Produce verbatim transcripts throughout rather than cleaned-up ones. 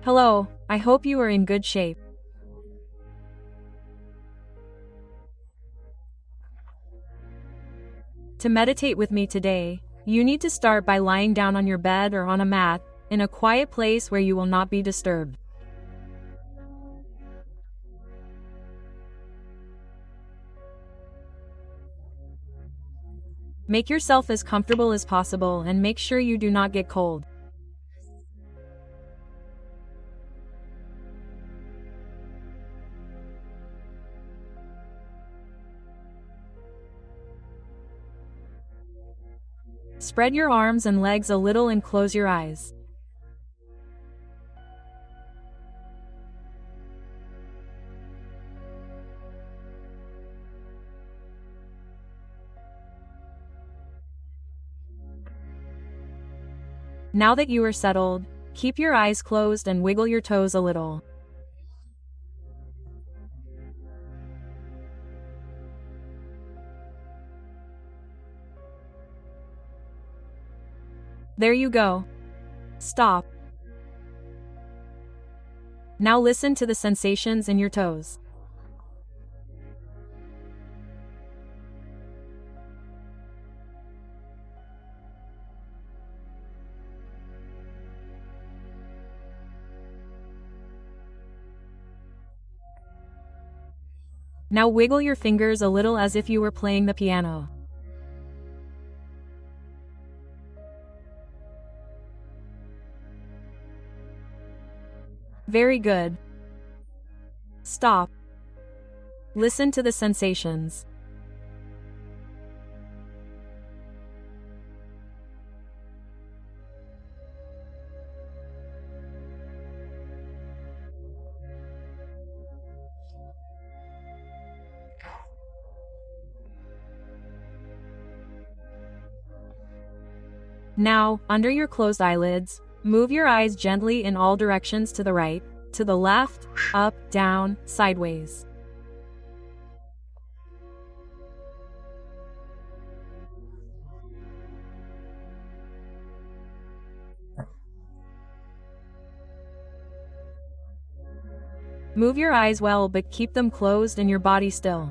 Hello, I hope you are in good shape. To meditate with me today, you need to start by lying down on your bed or on a mat, in a quiet place where you will not be disturbed. Make yourself as comfortable as possible and make sure you do not get cold. Spread your arms and legs a little and close your eyes. Now that you are settled, keep your eyes closed and wiggle your toes a little. There you go. Stop. Now listen to the sensations in your toes. Now wiggle your fingers a little as if you were playing the piano. Very good. Stop. Listen to the sensations. Now, under your closed eyelids, move your eyes gently in all directions to the right, to the left, up, down, sideways. Move your eyes well but keep them closed and your body still.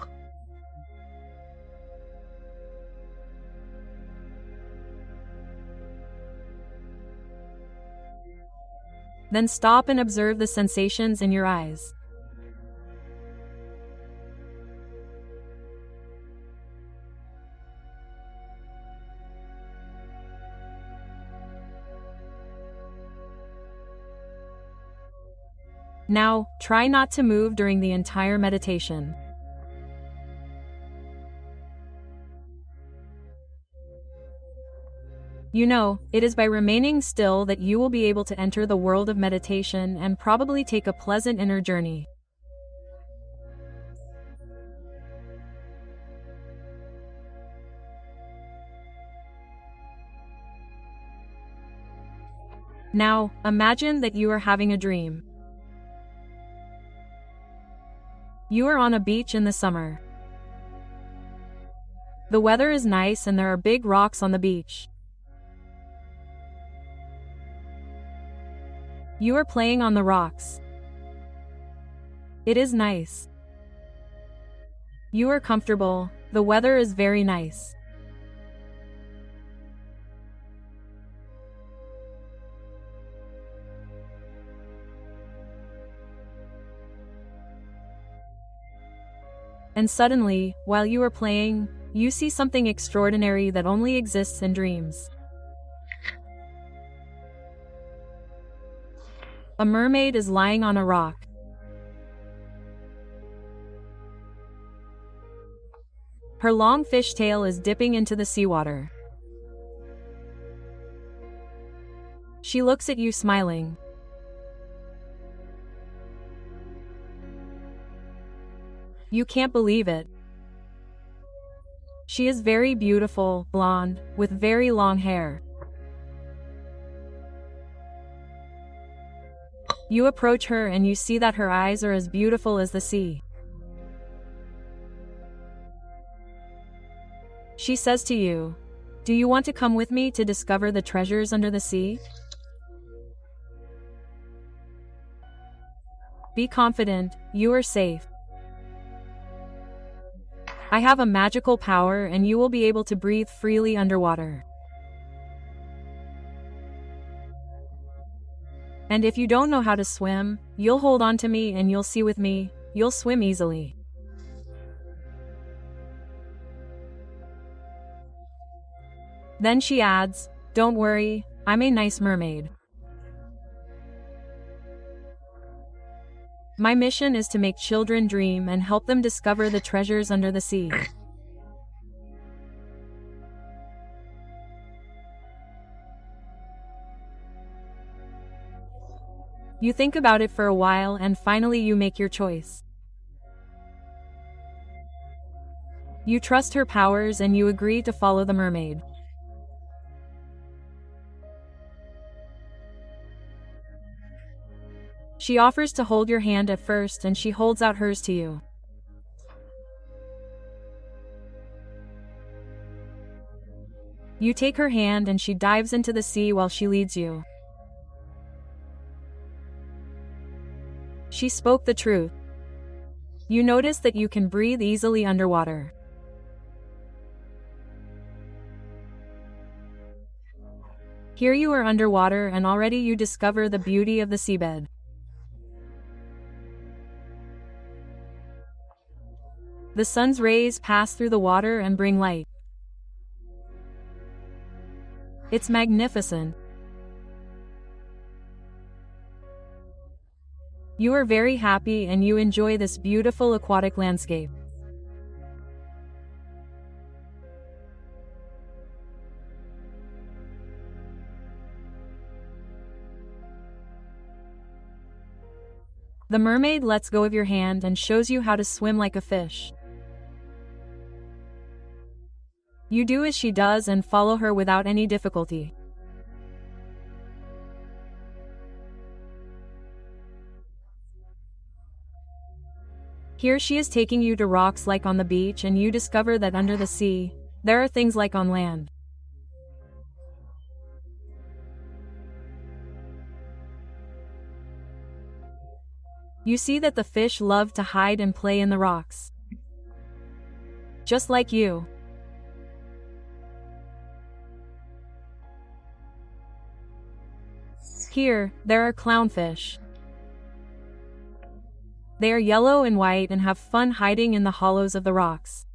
Then stop and observe the sensations in your eyes. Now, try not to move during the entire meditation. You know, it is by remaining still that you will be able to enter the world of meditation and probably take a pleasant inner journey. Now, imagine that you are having a dream. You are on a beach in the summer. The weather is nice and there are big rocks on the beach. You are playing on the rocks. It is nice. You are comfortable, the weather is very nice. And suddenly, while you are playing, you see something extraordinary that only exists in dreams. A mermaid is lying on a rock. Her long fish tail is dipping into the seawater. She looks at you smiling. You can't believe it. She is very beautiful, blonde, with very long hair. You approach her and you see that her eyes are as beautiful as the sea. She says to you, "Do you want to come with me to discover the treasures under the sea?" Be confident, you are safe. I have a magical power and you will be able to breathe freely underwater. And if you don't know how to swim, you'll hold on to me and you'll see with me, you'll swim easily. Then she adds, don't worry, I'm a nice mermaid. My mission is to make children dream and help them discover the treasures under the sea. You think about it for a while and finally you make your choice. You trust her powers and you agree to follow the mermaid. She offers to hold your hand at first and she holds out hers to you. You take her hand and she dives into the sea while she leads you. She spoke the truth. You notice that you can breathe easily underwater. Here you are underwater and already you discover the beauty of the seabed. The sun's rays pass through the water and bring light. It's magnificent. You are very happy and you enjoy this beautiful aquatic landscape. The mermaid lets go of your hand and shows you how to swim like a fish. You do as she does and follow her without any difficulty. Here she is taking you to rocks like on the beach and you discover that under the sea, there are things like on land. You see that the fish love to hide and play in the rocks. Just like you. Here, there are clownfish. They are yellow and white and have fun hiding in the hollows of the rocks.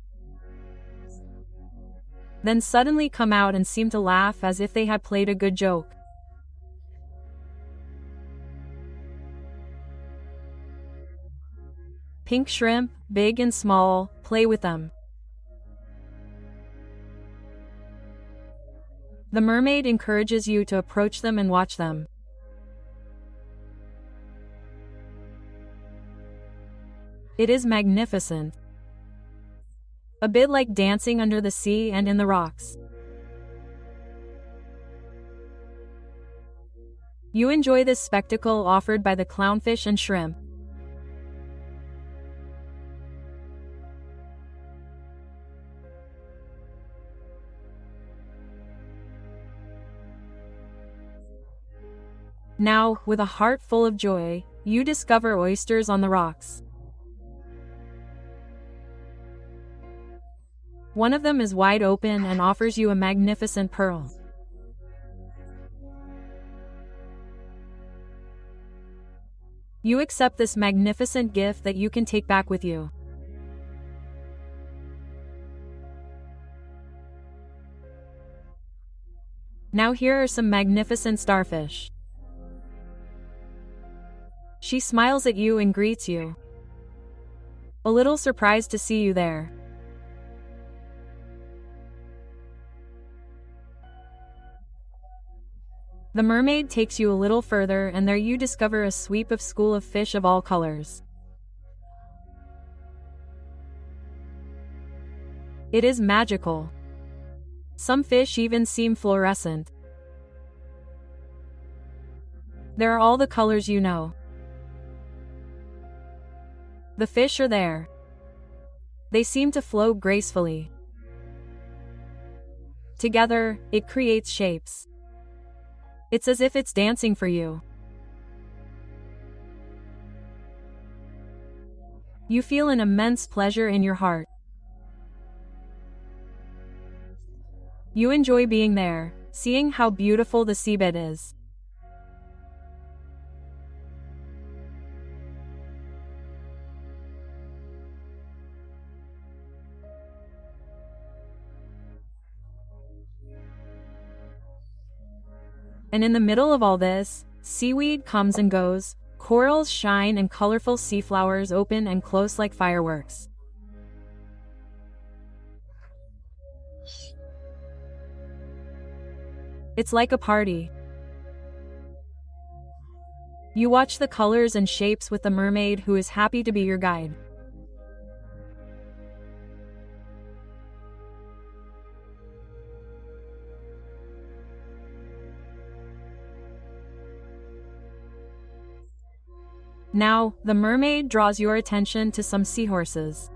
Then suddenly come out and seem to laugh as if they had played a good joke. Pink shrimp, big and small, play with them. The mermaid encourages you to approach them and watch them. It is magnificent. A bit like dancing under the sea and in the rocks. You enjoy this spectacle offered by the clownfish and shrimp. Now, with a heart full of joy, you discover oysters on the rocks. One of them is wide open and offers you a magnificent pearl. You accept this magnificent gift that you can take back with you. Now here are some magnificent starfish. She smiles at you and greets you. A little surprised to see you there. The mermaid takes you a little further and there you discover a sweep of school of fish of all colors. It is magical. Some fish even seem fluorescent. There are all the colors you know. The fish are there. They seem to float gracefully. Together, it creates shapes. It's as if it's dancing for you. You feel an immense pleasure in your heart. You enjoy being there, seeing how beautiful the seabed is. And in the middle of all this, seaweed comes and goes, corals shine and colorful sea flowers open and close like fireworks. It's like a party. You watch the colors and shapes with the mermaid who is happy to be your guide. Now, the mermaid draws your attention to some seahorses.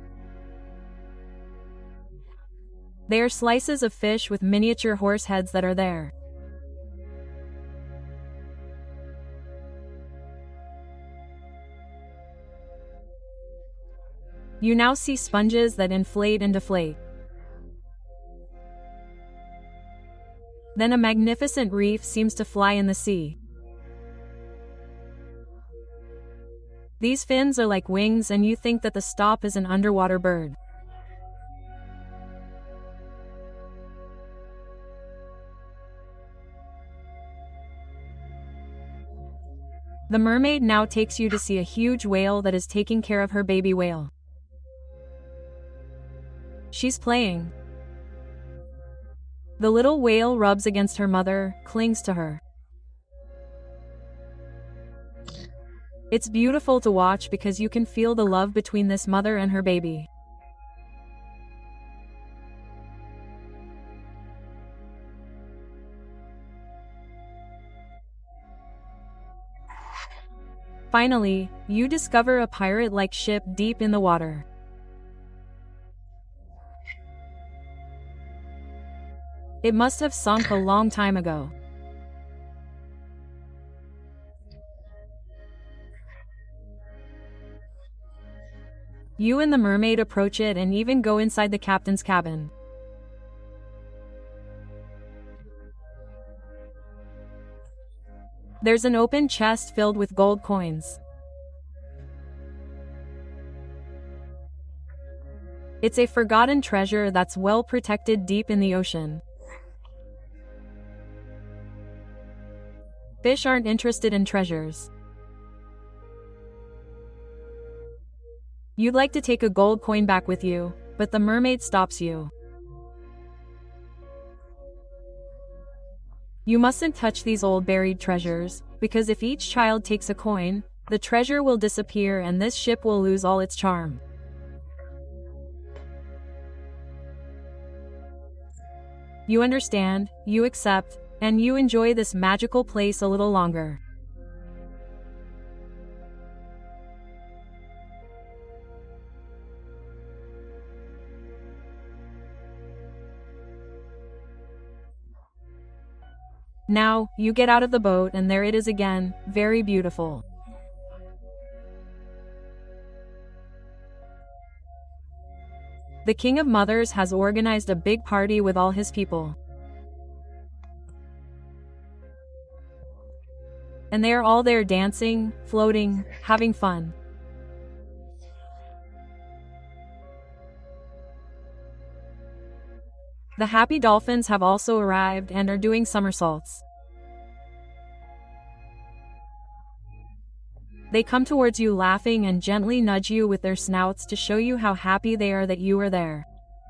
They are slices of fish with miniature horse heads that are there. You now see sponges that inflate and deflate. Then a magnificent reef seems to fly in the sea. These fins are like wings and you think that the stop is an underwater bird. The mermaid now takes you to see a huge whale that is taking care of her baby whale. She's playing. The little whale rubs against her mother, clings to her. It's beautiful to watch because you can feel the love between this mother and her baby. Finally, you discover a pirate-like ship deep in the water. It must have sunk a long time ago. You and the mermaid approach it and even go inside the captain's cabin. There's an open chest filled with gold coins. It's a forgotten treasure that's well protected deep in the ocean. Fish aren't interested in treasures. You'd like to take a gold coin back with you, but the mermaid stops you. You mustn't touch these old buried treasures, because if each child takes a coin, the treasure will disappear and this ship will lose all its charm. You understand, you accept, and you enjoy this magical place a little longer. Now, you get out of the boat and there it is again, very beautiful. The King of Mothers has organized a big party with all his people. And they are all there dancing, floating, having fun. The happy dolphins have also arrived and are doing somersaults. They come towards you laughing and gently nudge you with their snouts to show you how happy they are that you are there.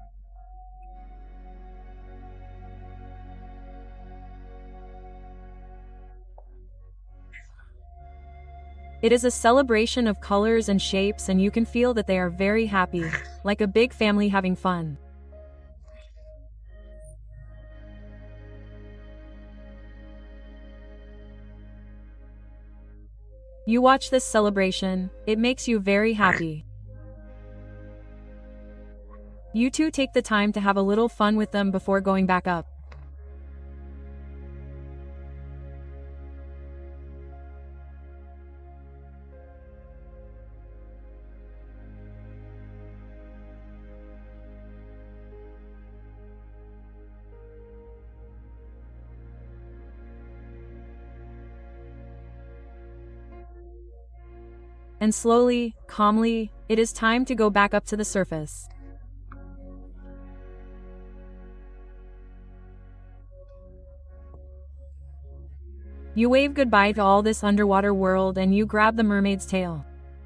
It is a celebration of colors and shapes and you can feel that they are very happy, like a big family having fun. You watch this celebration, it makes you very happy. You two take the time to have a little fun with them before going back up. And slowly, calmly, it is time to go back up to the surface. You wave goodbye to all this underwater world and you grab the mermaid's tail.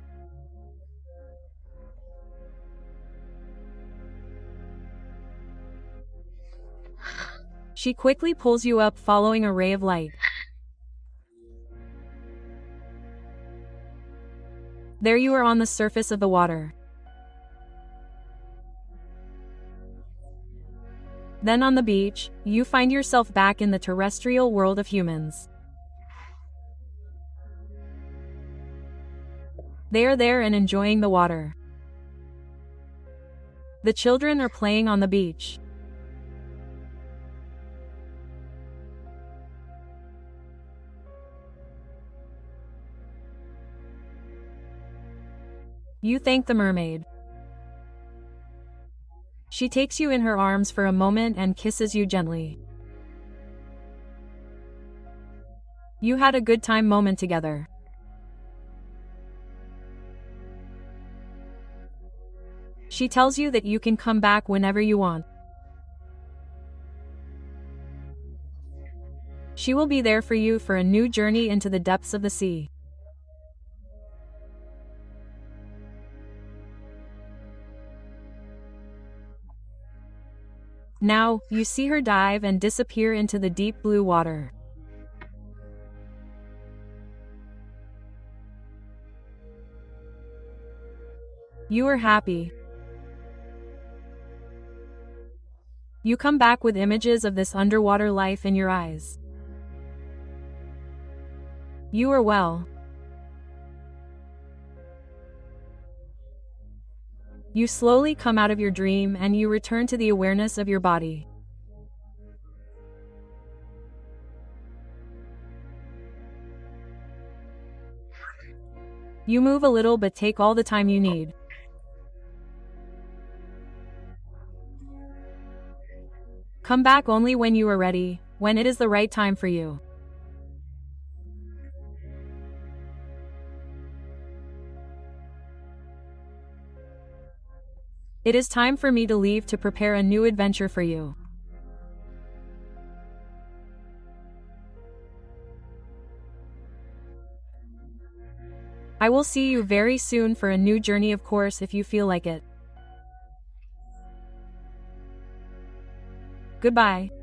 She quickly pulls you up, following a ray of light. There you are on the surface of the water. Then on the beach, you find yourself back in the terrestrial world of humans. They are there and enjoying the water. The children are playing on the beach. You thank the mermaid. She takes you in her arms for a moment and kisses you gently. You had a good time moment together. She tells you that you can come back whenever you want. She will be there for you for a new journey into the depths of the sea. Now, you see her dive and disappear into the deep blue water. You are happy. You come back with images of this underwater life in your eyes. You are well. You slowly come out of your dream and you return to the awareness of your body. You move a little but take all the time you need. Come back only when you are ready, when it is the right time for you. It is time for me to leave to prepare a new adventure for you. I will see you very soon for a new journey, of course, if you feel like it. Goodbye.